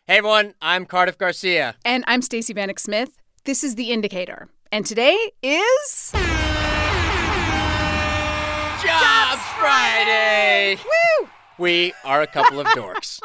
Hey everyone, I'm Cardiff Garcia. And I'm Stacey Vanek Smith. This is The Indicator. And today is... Jobs Friday! Woo! We are a couple of dorks.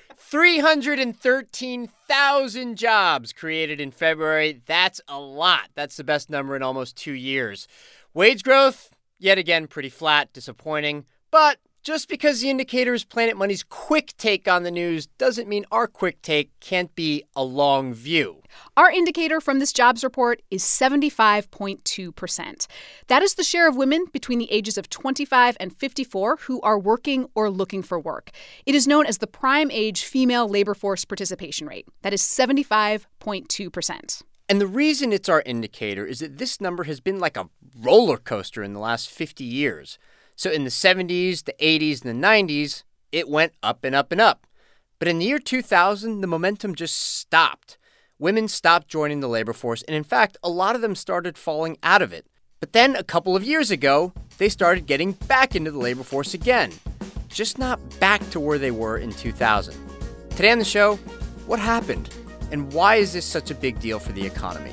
313,000 jobs created in February. That's a lot. That's the best number in almost 2 years. Wage growth, yet again, pretty flat, disappointing. But just because The Indicator is Planet Money's quick take on the news doesn't mean our quick take can't be a long view. Our indicator from this jobs report is 75.2%. That is the share of women between the ages of 25 and 54 who are working or looking for work. It is known as the prime age female labor force participation rate. That is 75.2%. And the reason it's our indicator is that this number has been like a roller coaster in the last 50 years. So in the 70s, the 80s, and the 90s, it went up and up and up. But in the year 2000, the momentum just stopped. Women stopped joining the labor force, and in fact, a lot of them started falling out of it. But then a couple of years ago, they started getting back into the labor force again. Just not back to where they were in 2000. Today on the show, what happened? And why is this such a big deal for the economy?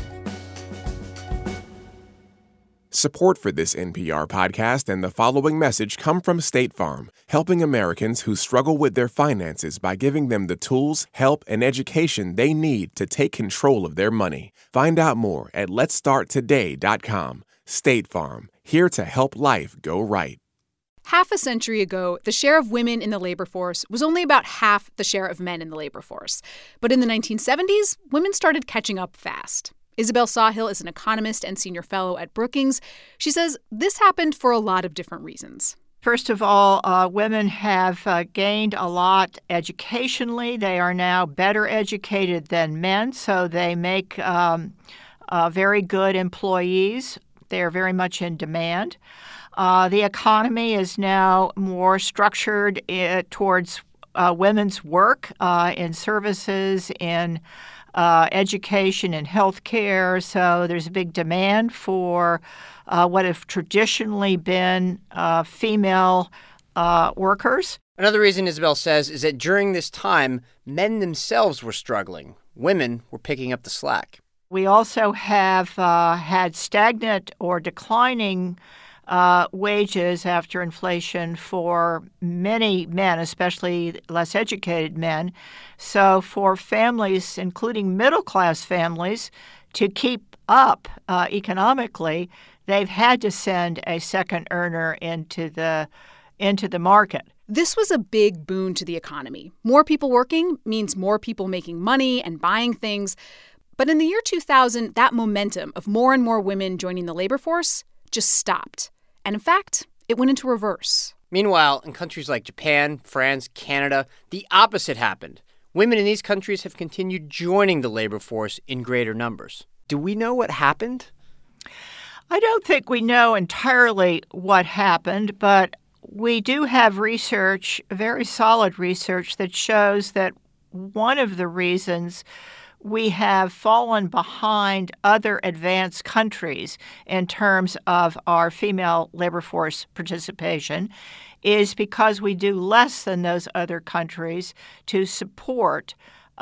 Support for this NPR podcast and the following message come from State Farm, helping Americans who struggle with their finances by giving them the tools, help, and education they need to take control of their money. Find out more at letstarttoday.com. State Farm, here to help life go right. Half a century ago, the share of women in the labor force was only about half the share of men in the labor force. But in the 1970s, women started catching up fast. Isabel Sawhill is an economist and senior fellow at Brookings. She says this happened for a lot of different reasons. First of all, women have gained a lot educationally. They are now better educated than men, so they make very good employees. They are very much in demand. The economy is now more structured towards women's work in services, in education and health care. So there's a big demand for what have traditionally been female workers. Another reason Isabel says is that during this time, men themselves were struggling. Women were picking up the slack. We also have had stagnant or declining wages after inflation for many men, especially less educated men. So for families, including middle-class families, to keep up economically, they've had to send a second earner into the market. This was a big boon to the economy. More people working means more people making money and buying things. But in the year 2000, that momentum of more and more women joining the labor force just stopped. And in fact, it went into reverse. Meanwhile, in countries like Japan, France, Canada, the opposite happened. Women in these countries have continued joining the labor force in greater numbers. Do we know what happened? I don't think we know entirely what happened, but we do have research, very solid research, that shows that one of the reasons we have fallen behind other advanced countries in terms of our female labor force participation is because we do less than those other countries to support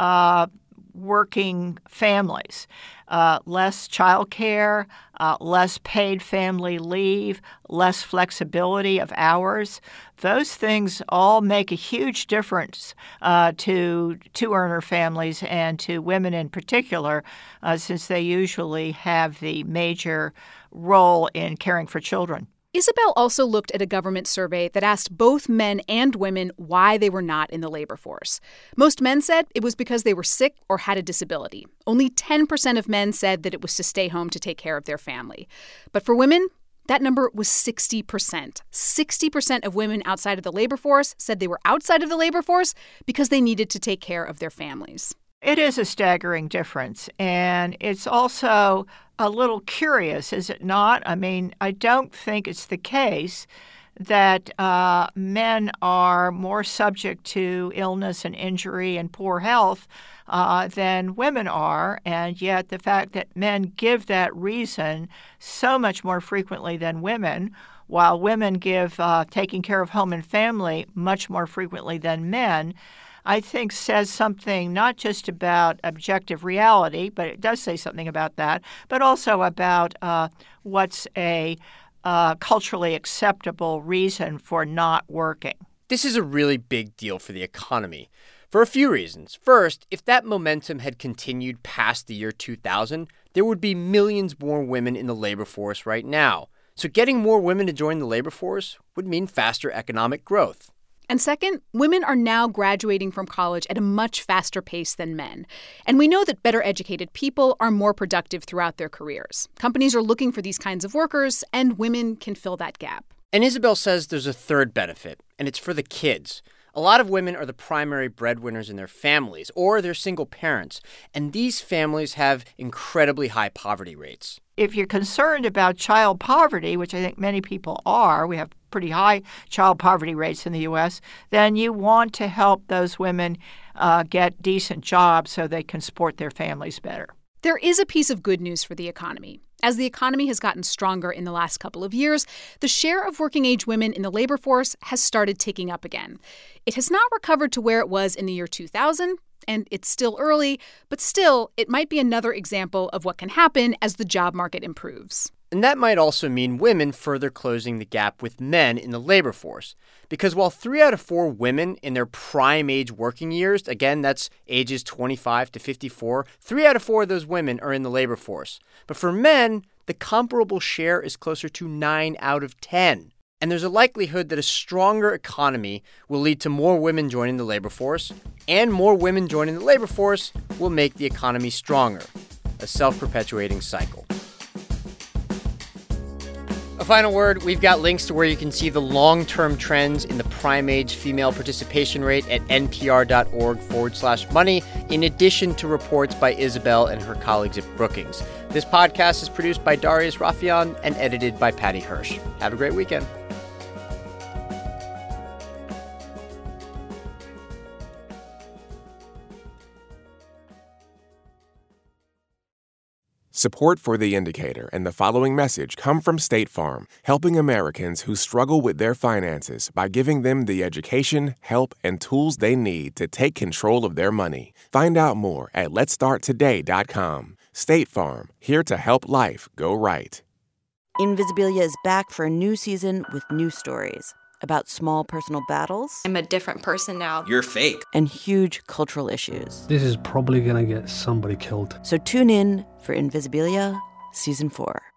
working families. Less childcare, less paid family leave, less flexibility of hours. Those things all make a huge difference to two-earner families and to women in particular, since they usually have the major role in caring for children. Isabel also looked at a government survey that asked both men and women why they were not in the labor force. Most men said it was because they were sick or had a disability. Only 10% of men said that it was to stay home to take care of their family. But for women, that number was 60%. 60% of women outside of the labor force said they were outside of the labor force because they needed to take care of their families. It is a staggering difference, and it's also a little curious, is it not? I mean, I don't think it's the case that men are more subject to illness and injury and poor health than women are, and yet the fact that men give that reason so much more frequently than women, while women give taking care of home and family much more frequently than men, I think says something not just about objective reality, but it does say something about that, but also about what's a culturally acceptable reason for not working. This is a really big deal for the economy for a few reasons. First, if that momentum had continued past the year 2000, there would be millions more women in the labor force right now. So getting more women to join the labor force would mean faster economic growth. And second, women are now graduating from college at a much faster pace than men. And we know that better educated people are more productive throughout their careers. Companies are looking for these kinds of workers, and women can fill that gap. And Isabel says there's a third benefit, and it's for the kids. A lot of women are the primary breadwinners in their families, or they're single parents, and these families have incredibly high poverty rates. If you're concerned about child poverty, which I think many people are, we have pretty high child poverty rates in the U.S., then you want to help those women get decent jobs so they can support their families better. There is a piece of good news for the economy. As the economy has gotten stronger in the last couple of years, the share of working-age women in the labor force has started ticking up again. It has not recovered to where it was in the year 2000, and it's still early, but still, it might be another example of what can happen as the job market improves. And that might also mean women further closing the gap with men in the labor force. Because while 3 out of 4 women in their prime age working years, again, that's ages 25 to 54, 3 out of 4 of those women are in the labor force. But for men, the comparable share is closer to 9 out of 10. And there's a likelihood that a stronger economy will lead to more women joining the labor force, and more women joining the labor force will make the economy stronger. A self-perpetuating cycle. A final word, we've got links to where you can see the long-term trends in the prime age female participation rate at npr.org/money, in addition to reports by Isabel and her colleagues at Brookings. This podcast is produced by Darius Rafieyan and edited by Patty Hirsch. Have a great weekend. Support for The Indicator and the following message come from State Farm, helping Americans who struggle with their finances by giving them the education, help, and tools they need to take control of their money. Find out more at letstarttoday.com. State Farm, here to help life go right. Invisibilia is back for a new season with new stories about small personal battles. I'm a different person now. You're fake. And huge cultural issues. This is probably going to get somebody killed. So tune in for Invisibilia Season 4.